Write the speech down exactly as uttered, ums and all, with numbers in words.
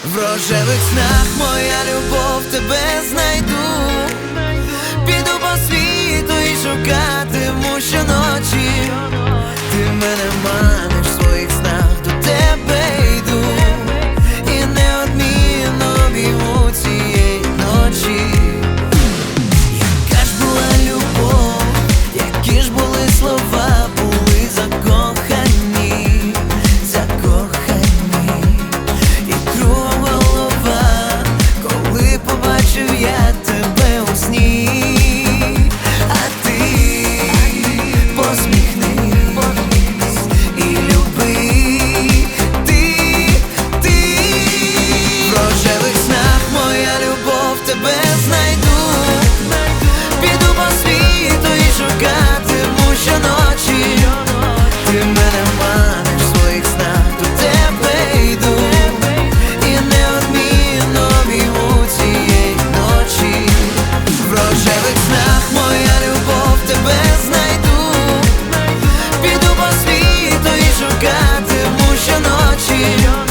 В рожевих снах, моя любов, тебе знайду. Піду по світу і шукатиму щоночі. Ти мене маниш в своїх снах, до тебе йду. І неодмінно обійму цієї ночі. Яка ж була любов, які ж були слова, були закохані, закохані. І кругом голова, коли побачив я тебе у сні. А ти посміхнись і люби. Ти, ти в рожевих снах, моя любов, тебе знайду. Піду по світу і шукатиму щоночі. Ти мене маниш в своїх снах, до тебе йду. І неодмінно обійму цієї ночі. В рожевих снах, моя любов, тебе знайду. Піду по світу і шукатиму щоночі.